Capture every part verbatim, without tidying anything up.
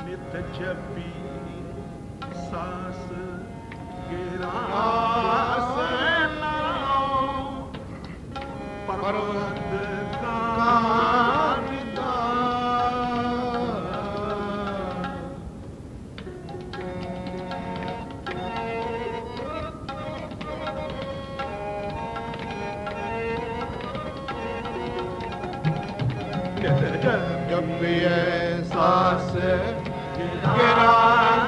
ਨਿਤ ਜਪੀ ਸਾਸ ਗਿਰਾ ਪਰਵਤ ਕਾਰ ਦਾ ਜਪੀਏ ਸਾਸ ਗਿਰਾ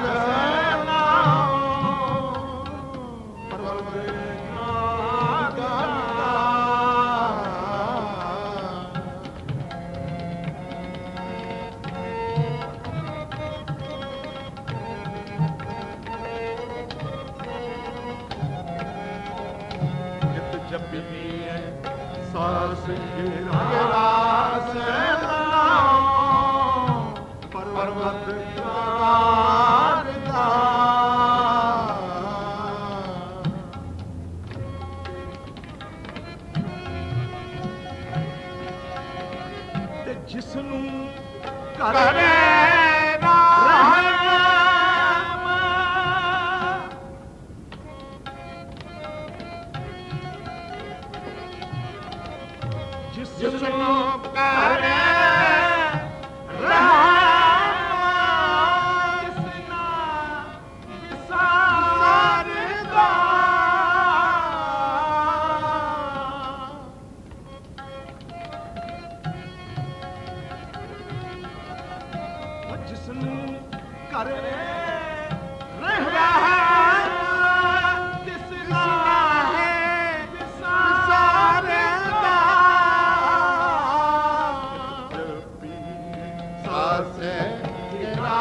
ਜਪੀਏ ਸਾਸ ਗਿਰਾ ਪਰਵਤ ਕਾਰ ਦਾ ਤੇ ਜਿਸ ਨੂੰ ਕਰੇ ਜਿਸ ਨੂੰ ਕਰੇ ਜਿਸ ਨੂੰ ਕਰ ਰਹਿ ਦਿਸਦਾ ਹੈ ਵਿਸਾਰੇ ਦਾ ਜਪੀ ਸਾਸ ਗਿਰਾ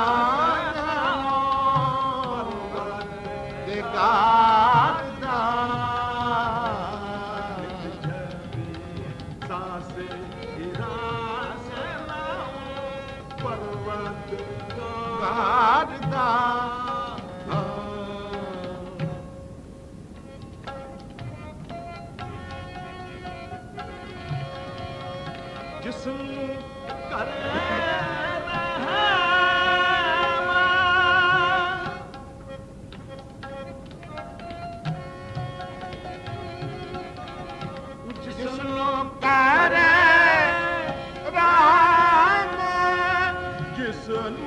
ਦੇ ਕਾਰ ਦਾ ਜਪੀ ਸਾਸ ਗਿਰਾ ਪਰਵਤ ਕਾਰ ਦਾ ਜਿਸ ਨੂੰ ਕਰੇ ਜਿਸ ਨੂੰ ਕਰੇ ਰਾਮ ਜਿਸ ਨੂੰ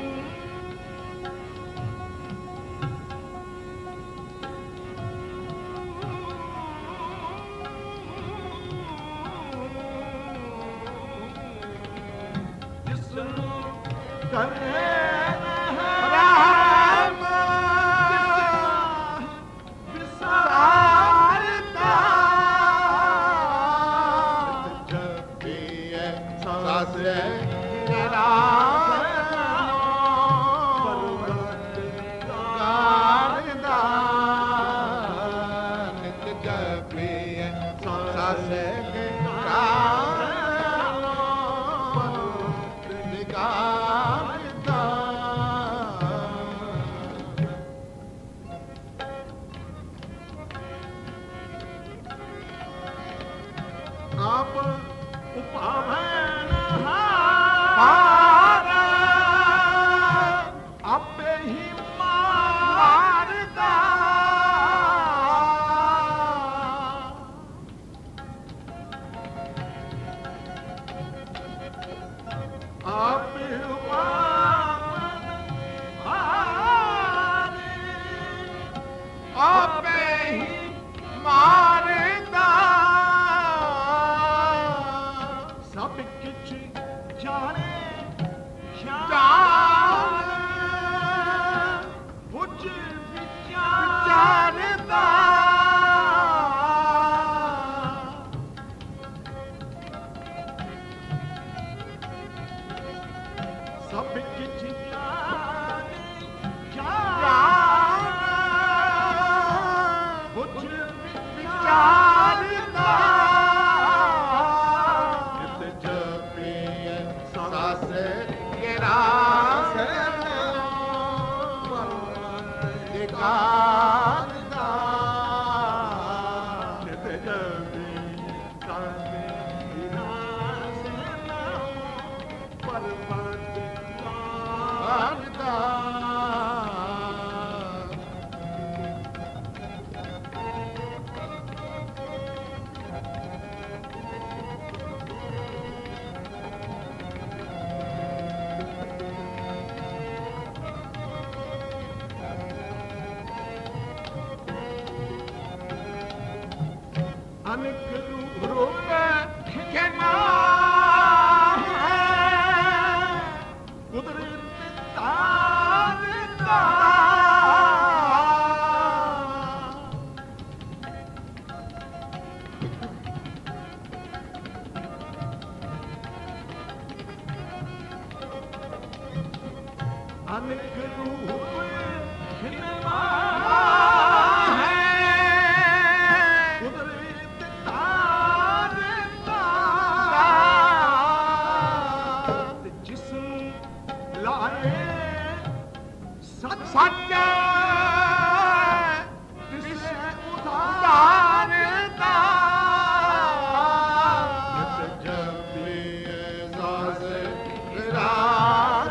ਜਿਸ ਨੂੰ ਕਰੇ ਰਾਮ ਵਿਸਾਰਦਾ ਜਪੀਏ ਸਾਸ ਗਿਰਾ ਪਰਵਤ ਕਾਰ ਦਾ ਨਿਤ ਜਪੀਏ ਸਾਸ ਗਿਰਾ ਕਾਰ ਦਾ ਆਪ ਉਪਾਵਨ ਹਾਰ ਆਪੇ ਹੀ ਮਾਰਦਾ ਆਪੇ ਉਪਾਵਨ ਹਾਰ ਆਪੇ ਹੀ ਮਾਰਦਾ ਸਭ ਕਿਛ ਜਾਣੇ ਜਾਣ ਬੁੱਝ ਵਿਚਾਰ ਵਿਚਾਰਦਾ ਸਭ ਕਿਛ ਜਾਣੇ ਜਾਣ ਜਾਣ ਬੁੱਝ ਵਿਚਾਰਦਾ ਨਿਤ ਜਪੀਏ ਸਾਸ ਗਿਰਾ ਦੇ ਕਾਰ ਦਾ ਨਿਤ ਜਪੀ ਕਾਸੇ ਵਿਨਾਸ਼ ਨਾ ਪਰਵਤ ਕਾਰ ਅਨਕ ਰੂਪ ਕੇ ਨਾ ਕੁਦਰਤ ਤਾਰ ਦਾ ਅਨਕ ਰੂਪ ਖਿਨਵਾ ਹੈ ਕੁਦਰਤ ਤਾਰ ਦਾ ਤੇ ਜਿਸਮ ਲਾਏ ਸੱਚ ਸੱਚ ਤਿਸ ਉਤਾਰ ਦਾ ਨਿਤ ਜਪੀ ਸਾਸ ਰਾਤ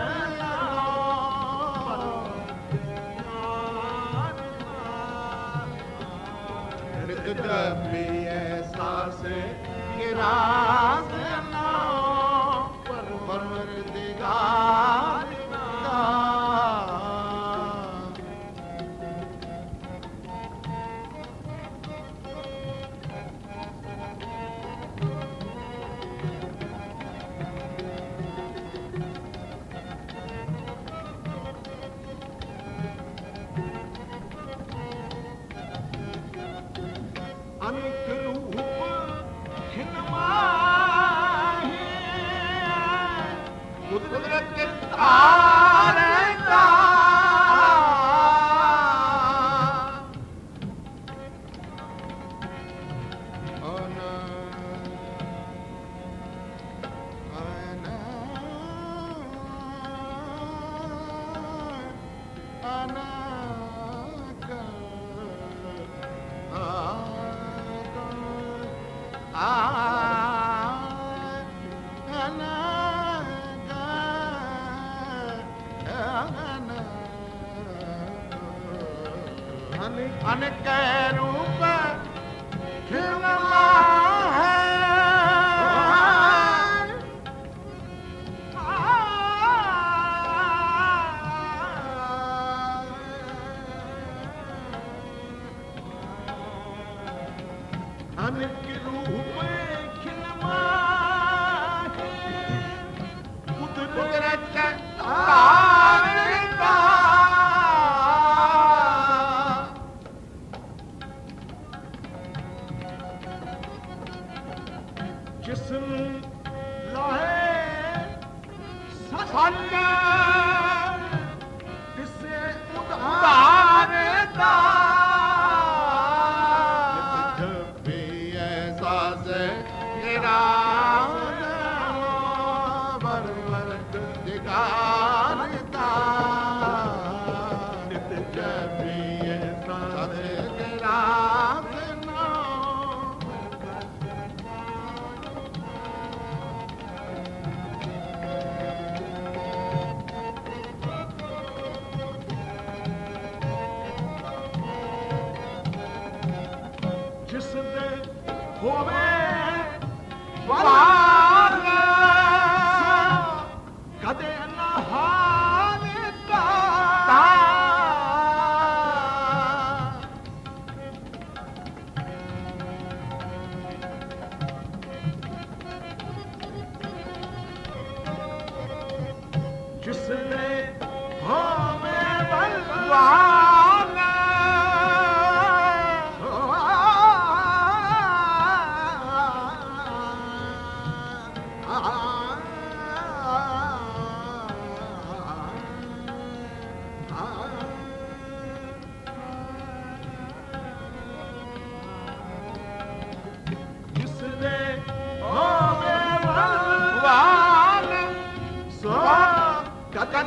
ਨਿਤ ਜਪੀ ਸਾਸ ਰਾਤ ਨਾ ਪਰਵਰਦਿਗਾਰ ਦਾ ਅਨਕ ਰੂਪ ਖਿਨਵਾ ਹੈ ਕੁਦਰਤ ਤਾਰ ਦਾ ਅਨਕ ਰੂਪ ਖਿਲਵਾ ਹੈ ਅਨਕ ਰੂਪ ਖਿਨਵਾ ਹੈ ਕੁਦਰਤ ਤਾਰ ਦਾ ਜਿਸਮ ਲਾਹੇ ਸੱਚ ਤਿਸੇ ਉਧਾਰ ਦਾ ਜਪੀ ਸਾਸ ਰਾਤ ਪਰਵਰਦਿਗਾਰ ਦਾ ਨਿਤ ਜਪੀ ਸਾਸ ਰਾਤ ਨਾ ਜਿਸ ਦੇ ਹੋਵੇ ਵਾਲ ਕਦੇ ਨਾ ਹਾਲ ਦਾ ਜਿਸ ਦੇ ਹੋਵੇ ਬਲਵਾਨ ਜਿਸ ਦੇ ਹੋਵੇ ਬਲਵਾਨ ਸੋ ਕਦੇ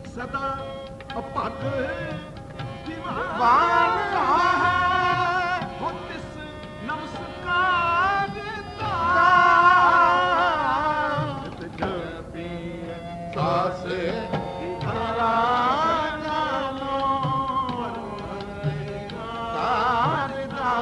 ਸਦਾ ਭਗ ਦੀਵਾਨ ਹੈ ਹੋ ਤਿਸ ਨਮਸਕਾਰ ਦਾ ਜਪੀਏ ਸਾਸੇ ਧਾਰਾ ਨਾਮੋ ਤਾਰਦਾ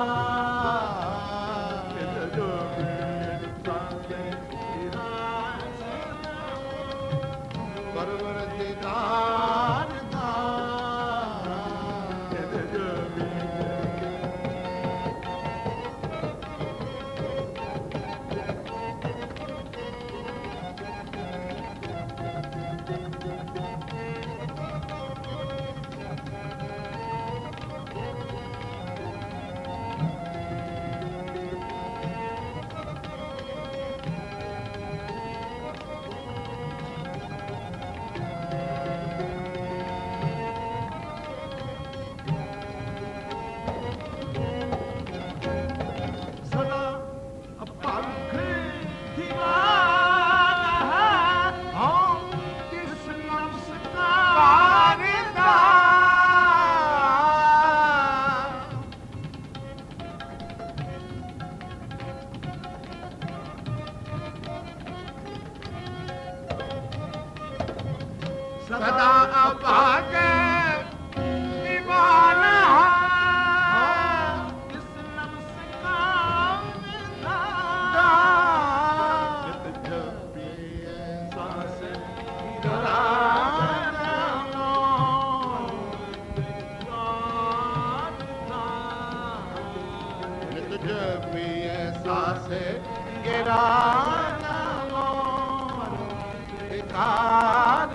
ਪਰਵਰ ਦੀਦਾਰ ਦਾ ਸਦਾ ਭਗ ਦੀਵਾਨ ਹੈ ਹੋ ਤਿਸ ਨਮਸਕਾਰ ਦਾ ਸਦਾ ਅਭਾਗ ਦੀਵਾਨ ਹੈ ਤਿਸ ਨਮਸਕਾਰ ਦਾ ਜਪੀਏ ਸਾਸੇ ਧਾਰਾ ਨਿਤ ਜਪੀਏ ਸਾਸੇ ਗਿਰਾ ਨਾਮੋ ਵਿਕਾਰ